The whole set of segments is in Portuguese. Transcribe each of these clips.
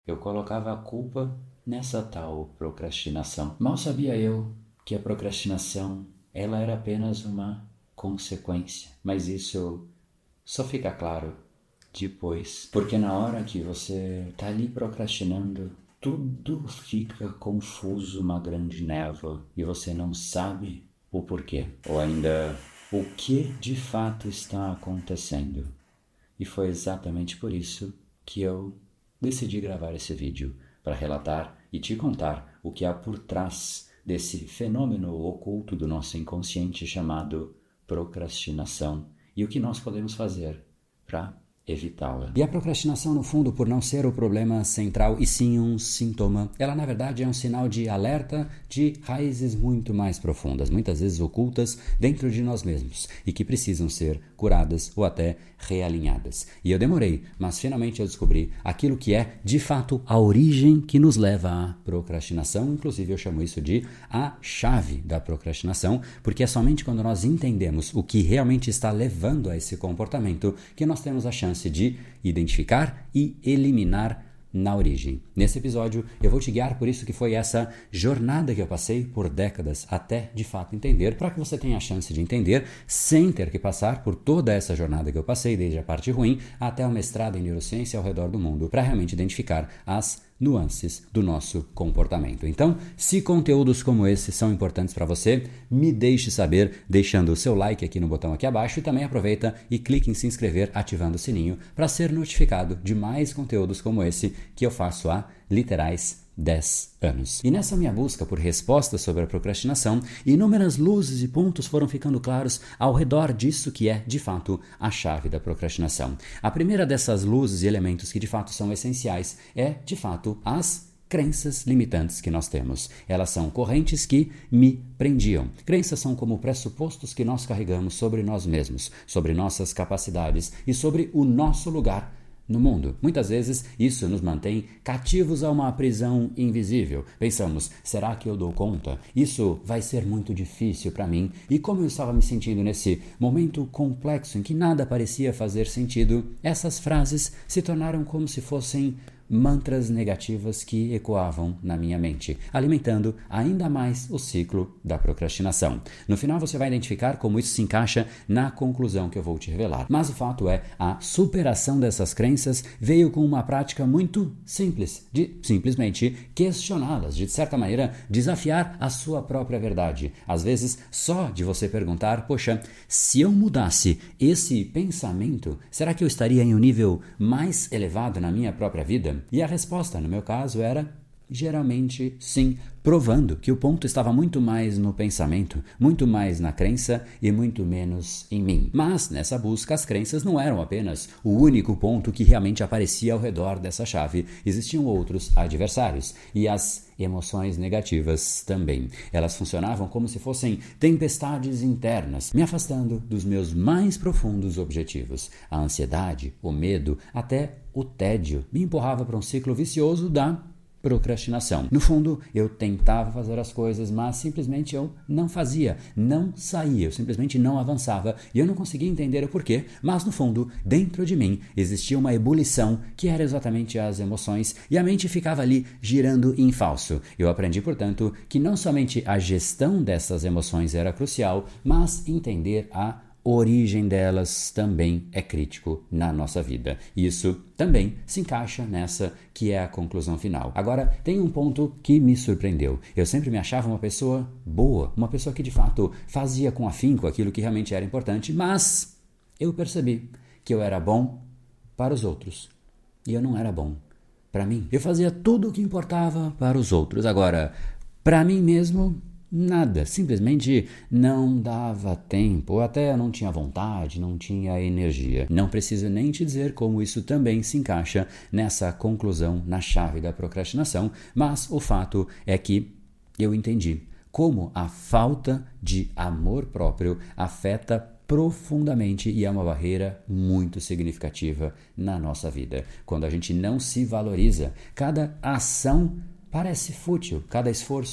Eu colocava a culpa nessa tal procrastinação. Mal sabia eu que a procrastinação, ela era apenas uma consequência. Mas isso só fica claro depois. Porque na hora que você está ali procrastinando, tudo fica confuso, uma grande névoa, e você não sabe o porquê, ou ainda o que de fato está acontecendo. E foi exatamente por isso que eu decidi gravar esse vídeo, para relatar e te contar o que há por trás desse fenômeno oculto do nosso inconsciente chamado procrastinação e o que nós podemos fazer para evitá-la. E a procrastinação, no fundo, por não ser o problema central e sim um sintoma, ela na verdade é um sinal de alerta de raízes muito mais profundas, muitas vezes ocultas dentro de nós mesmos e que precisam ser curadas ou até realinhadas. E eu demorei, mas finalmente eu descobri aquilo que é de fato a origem que nos leva à procrastinação. Inclusive eu chamo isso de a chave da procrastinação, porque é somente quando nós entendemos o que realmente está levando a esse comportamento que nós temos a chance de identificar e eliminar na origem. Nesse episódio eu vou te guiar por isso que foi essa jornada que eu passei por décadas até de fato entender, para que você tenha a chance de entender sem ter que passar por toda essa jornada que eu passei, desde a parte ruim até o mestrado em neurociência ao redor do mundo, para realmente identificar as nuances do nosso comportamento. Então, se conteúdos como esse são importantes para você, me deixe saber deixando o seu like aqui no botão aqui abaixo e também aproveita e clique em se inscrever ativando o sininho para ser notificado de mais conteúdos como esse que eu faço há literais 10 anos. E nessa minha busca por respostas sobre a procrastinação, inúmeras luzes e pontos foram ficando claros ao redor disso que é, de fato, a chave da procrastinação. A primeira dessas luzes e elementos que, de fato, são essenciais é, de fato, as crenças limitantes que nós temos. Elas são correntes que me prendiam. Crenças são como pressupostos que nós carregamos sobre nós mesmos, sobre nossas capacidades e sobre o nosso lugar no mundo. Muitas vezes isso nos mantém cativos a uma prisão invisível. Pensamos, será que eu dou conta? Isso vai ser muito difícil para mim. E como eu estava me sentindo nesse momento complexo em que nada parecia fazer sentido, essas frases se tornaram como se fossem mantras negativas que ecoavam na minha mente, alimentando ainda mais o ciclo da procrastinação. No final você vai identificar como isso se encaixa na conclusão que eu vou te revelar. Mas o fato é, a superação dessas crenças veio com uma prática muito simples, de simplesmente questioná-las, de certa maneira desafiar a sua própria verdade. Às vezes, só de você perguntar, poxa, se eu mudasse esse pensamento, será que eu estaria em um nível mais elevado na minha própria vida? E a resposta, no meu caso, era geralmente sim, provando que o ponto estava muito mais no pensamento, muito mais na crença e muito menos em mim. Mas nessa busca as crenças não eram apenas o único ponto que realmente aparecia ao redor dessa chave. Existiam outros adversários e as emoções negativas também. Elas funcionavam como se fossem tempestades internas, me afastando dos meus mais profundos objetivos. A ansiedade, o medo, até o tédio me empurrava para um ciclo vicioso da procrastinação. No fundo, eu tentava fazer as coisas, mas simplesmente eu não fazia, não saía, eu simplesmente não avançava e eu não conseguia entender o porquê, mas no fundo, dentro de mim, existia uma ebulição que era exatamente as emoções e a mente ficava ali girando em falso. Eu aprendi, portanto, que não somente a gestão dessas emoções era crucial, mas entender a origem delas também é crítico na nossa vida. Isso também se encaixa nessa que é a conclusão final. Agora, tem um ponto que me surpreendeu. Eu sempre me achava uma pessoa boa, uma pessoa que de fato fazia com afinco aquilo que realmente era importante, mas eu percebi que eu era bom para os outros e eu não era bom para mim. Eu fazia tudo o que importava para os outros. Agora, para mim mesmo, nada, simplesmente não dava tempo, ou até não tinha vontade, não tinha energia. Não preciso nem te dizer como isso também se encaixa nessa conclusão, na chave da procrastinação, mas o fato é que eu entendi como a falta de amor próprio afeta profundamente e é uma barreira muito significativa na nossa vida. Quando a gente não se valoriza, cada ação parece fútil, cada esforço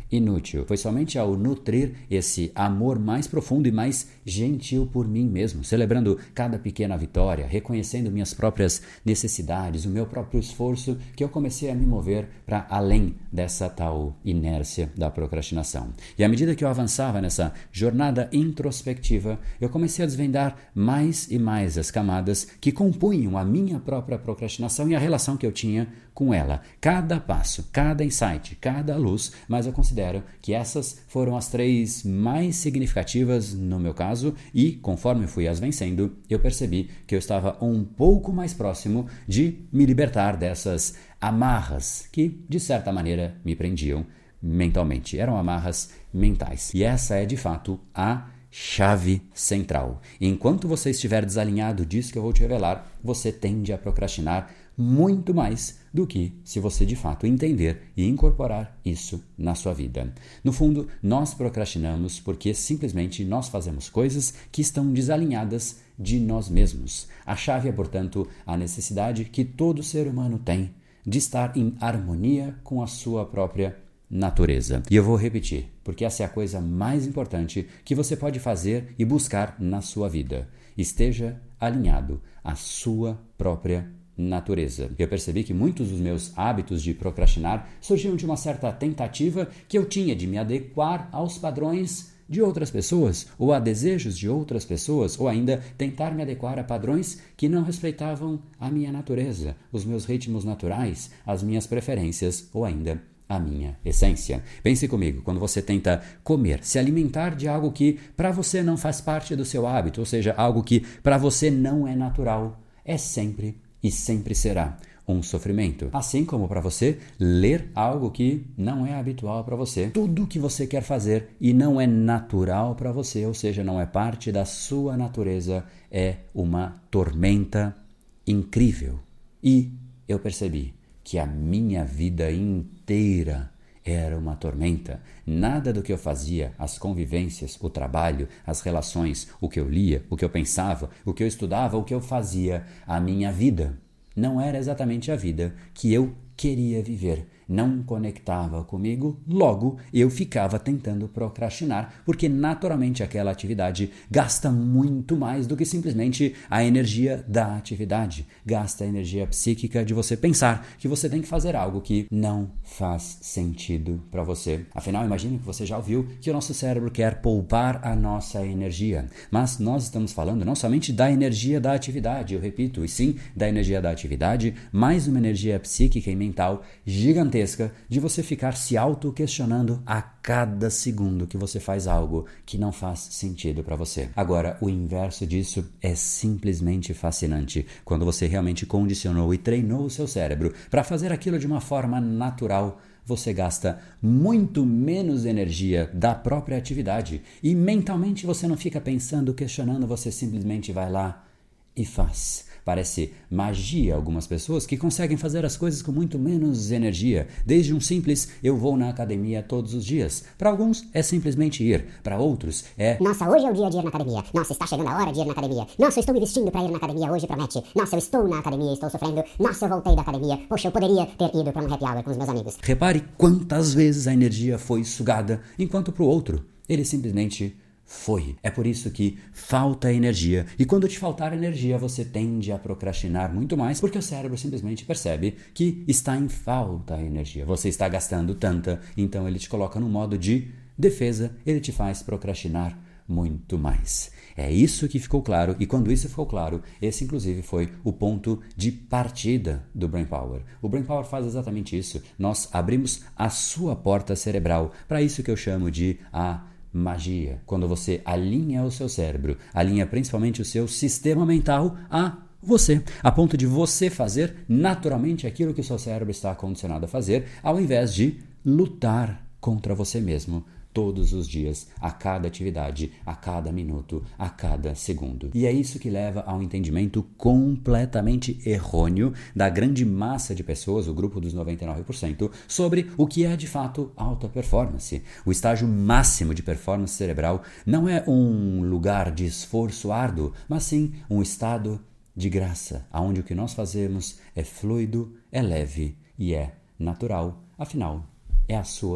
inútil. Foi somente ao nutrir esse amor mais profundo e mais gentil por mim mesmo, celebrando cada pequena vitória, reconhecendo minhas próprias necessidades, o meu próprio esforço, que eu comecei a me mover para além dessa tal inércia da procrastinação. E à medida que eu avançava nessa jornada introspectiva, eu comecei a desvendar mais e mais as camadas que compunham a minha própria procrastinação e a relação que eu tinha com ela. Cada passo, cada insight, cada luz, mas eu considero que essas foram as 3 mais significativas no meu caso e, conforme fui as vencendo, eu percebi que eu estava um pouco mais próximo de me libertar dessas amarras que, de certa maneira, me prendiam mentalmente. Eram amarras mentais. E essa é, de fato, a chave central. Enquanto você estiver desalinhado disso que eu vou te revelar, você tende a procrastinar muito mais do que se você de fato entender e incorporar isso na sua vida. No fundo, nós procrastinamos porque simplesmente nós fazemos coisas que estão desalinhadas de nós mesmos. A chave é, portanto, a necessidade que todo ser humano tem de estar em harmonia com a sua própria natureza. E eu vou repetir, porque essa é a coisa mais importante que você pode fazer e buscar na sua vida. Esteja alinhado à sua própria natureza. Eu percebi que muitos dos meus hábitos de procrastinar surgiam de uma certa tentativa que eu tinha de me adequar aos padrões de outras pessoas, ou a desejos de outras pessoas, ou ainda tentar me adequar a padrões que não respeitavam a minha natureza, os meus ritmos naturais, as minhas preferências, ou ainda a minha essência. Pense comigo, quando você tenta comer, se alimentar de algo que para você não faz parte do seu hábito, ou seja, algo que para você não é natural, é sempre e sempre será um sofrimento. Assim como para você ler algo que não é habitual para você. Tudo que você quer fazer e não é natural para você, ou seja, não é parte da sua natureza, é uma tormenta incrível. E eu percebi que a minha vida inteira era uma tormenta. Nada do que eu fazia, as convivências, o trabalho, as relações, o que eu lia, o que eu pensava, o que eu estudava, o que eu fazia, a minha vida não era exatamente a vida que eu queria viver. Não conectava comigo, logo eu ficava tentando procrastinar, porque naturalmente aquela atividade gasta muito mais do que simplesmente a energia da atividade. Gasta a energia psíquica de você pensar que você tem que fazer algo que não faz sentido para você. Afinal, imagine que você já ouviu que o nosso cérebro quer poupar a nossa energia. Mas nós estamos falando não somente da energia da atividade, eu repito, e sim da energia da atividade, mais uma energia psíquica e mental gigantesca de você ficar se auto-questionando a cada segundo que você faz algo que não faz sentido para você. Agora, o inverso disso é simplesmente fascinante. Quando você realmente condicionou e treinou o seu cérebro para fazer aquilo de uma forma natural, você gasta muito menos energia da própria atividade e mentalmente você não fica pensando, questionando, você simplesmente vai lá e faz. Parece magia algumas pessoas que conseguem fazer as coisas com muito menos energia, desde um simples eu vou na academia todos os dias. Para alguns é simplesmente ir, para outros é nossa, hoje é o dia de ir na academia, nossa, está chegando a hora de ir na academia, nossa, eu estou me vestindo para ir na academia, hoje promete, nossa, eu estou na academia, estou sofrendo, nossa, eu voltei da academia, poxa, eu poderia ter ido para um happy hour com os meus amigos. Repare quantas vezes a energia foi sugada, enquanto para o outro ele simplesmente foi. É por isso que falta energia. E quando te faltar energia, você tende a procrastinar muito mais, porque o cérebro simplesmente percebe que está em falta a energia. Você está gastando tanta, então ele te coloca no modo de defesa, ele te faz procrastinar muito mais. É isso que ficou claro, e quando isso ficou claro, esse inclusive foi o ponto de partida do Brain Power. O Brain Power faz exatamente isso. Nós abrimos a sua porta cerebral, para isso que eu chamo de a magia, quando você alinha o seu cérebro, alinha principalmente o seu sistema mental a você, a ponto de você fazer naturalmente aquilo que o seu cérebro está condicionado a fazer, ao invés de lutar contra você mesmo todos os dias, a cada atividade, a cada minuto, a cada segundo. E é isso que leva ao entendimento completamente errôneo da grande massa de pessoas, o grupo dos 99%, sobre o que é de fato alta performance. O estágio máximo de performance cerebral não é um lugar de esforço árduo, mas sim um estado de graça, onde o que nós fazemos é fluido, é leve e é natural. Afinal, é a sua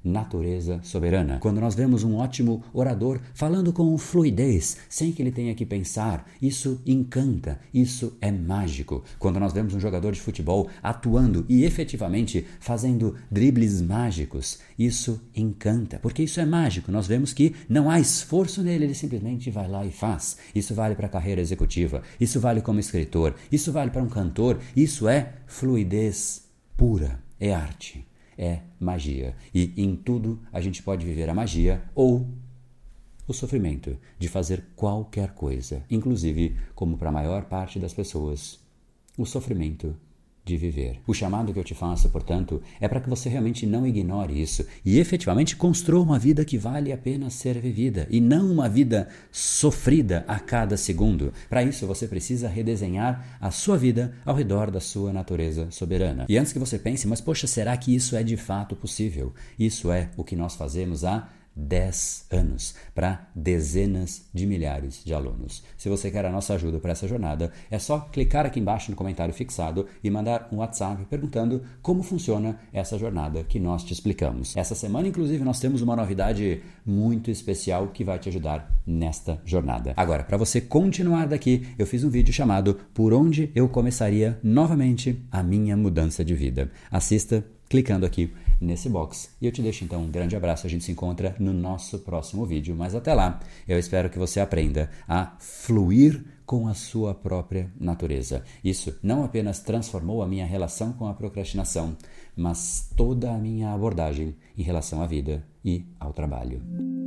natureza soberana. Quando nós vemos um ótimo orador falando com fluidez, sem que ele tenha que pensar, isso encanta, isso é mágico. Quando nós vemos um jogador de futebol atuando e efetivamente fazendo dribles mágicos, isso encanta, porque isso é mágico. Nós vemos que não há esforço nele, ele simplesmente vai lá e faz. Isso vale para a carreira executiva, isso vale como escritor, isso vale para um cantor, isso é fluidez pura, é arte, é magia. E em tudo a gente pode viver a magia ou o sofrimento de fazer qualquer coisa, inclusive, como para a maior parte das pessoas, o sofrimento de viver. O chamado que eu te faço, portanto, é para que você realmente não ignore isso e efetivamente construa uma vida que vale a pena ser vivida e não uma vida sofrida a cada segundo. Para isso, você precisa redesenhar a sua vida ao redor da sua natureza soberana. E antes que você pense, mas poxa, será que isso é de fato possível? Isso é o que nós fazemos há 10 anos, para dezenas de milhares de alunos. Se você quer a nossa ajuda para essa jornada, é só clicar aqui embaixo no comentário fixado e mandar um WhatsApp perguntando como funciona essa jornada que nós te explicamos. Essa semana, inclusive, nós temos uma novidade muito especial que vai te ajudar nesta jornada. Agora, para você continuar daqui, eu fiz um vídeo chamado Por Onde Eu Começaria Novamente a Minha Mudança de Vida. Assista clicando aqui nesse box. E eu te deixo então um grande abraço. A gente se encontra no nosso próximo vídeo. Mas até lá, eu espero que você aprenda a fluir com a sua própria natureza. Isso não apenas transformou a minha relação com a procrastinação, mas toda a minha abordagem em relação à vida e ao trabalho.